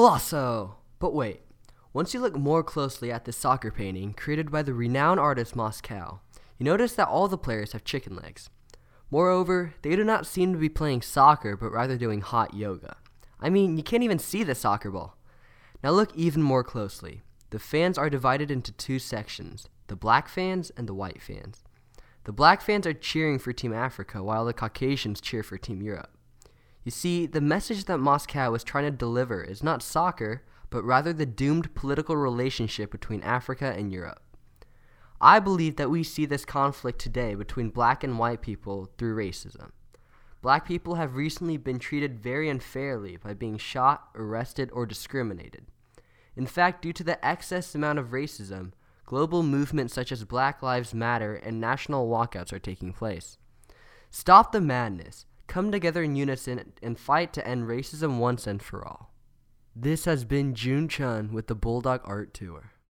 Golasso! But wait, once you look more closely at this soccer painting created by the renowned artist Moscow, you notice that all the players have chicken legs. Moreover, they do not seem to be playing soccer, but rather doing hot yoga. I mean, you can't even see the soccer ball. Now look even more closely. The fans are divided into two sections, the black fans and the white fans. The black fans are cheering for Team Africa, while the Caucasians cheer for Team Europe. You see, the message that Moscow is trying to deliver is not soccer, but rather the doomed political relationship between Africa and Europe. I believe that we see this conflict today between black and white people through racism. Black people have recently been treated very unfairly by being shot, arrested, or discriminated. In fact, due to the excess amount of racism, global movements such as Black Lives Matter and national walkouts are taking place. Stop the madness. Come together in unison and fight to end racism once and for all. This has been Jun Chun with the Bulldog Art Tour.